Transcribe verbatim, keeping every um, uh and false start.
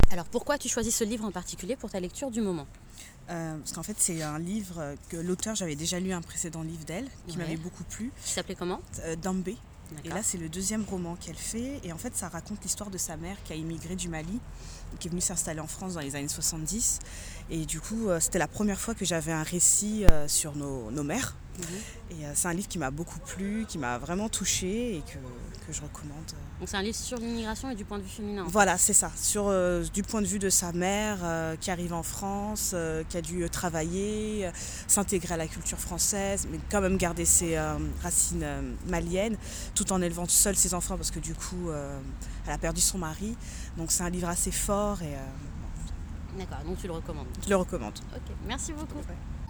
Alors pourquoi tu choisis ce livre en particulier pour ta lecture du moment? Euh, parce qu'en fait, c'est un livre que l'auteur, j'avais déjà lu un précédent livre d'elle, qui Ouais. m'avait beaucoup plu, Qui s'appelait comment? euh, Dambé. Et D'accord. là, c'est le deuxième roman qu'elle fait. Et en fait, ça raconte l'histoire de sa mère qui a immigré du Mali, qui est venue s'installer en France dans les années soixante-dix. Et du coup, euh, c'était la première fois que j'avais un récit euh, sur nos, nos mères. Mhm. Et euh, c'est un livre qui m'a beaucoup plu, qui m'a vraiment touchée et que, que je recommande. Donc c'est un livre sur l'immigration et du point de vue féminin. en Voilà, c'est ça. Sur, euh, du point de vue de sa mère euh, qui arrive en France, euh, qui a dû euh, travailler, euh, s'intégrer à la culture française, mais quand même garder ses euh, racines euh, maliennes, tout en élevant seule ses enfants parce que du coup, euh, elle a perdu son mari. Donc c'est un livre assez fort et euh, fait. D'accord, donc tu le recommandes. je le recommande. Ok, merci beaucoup. Ouais.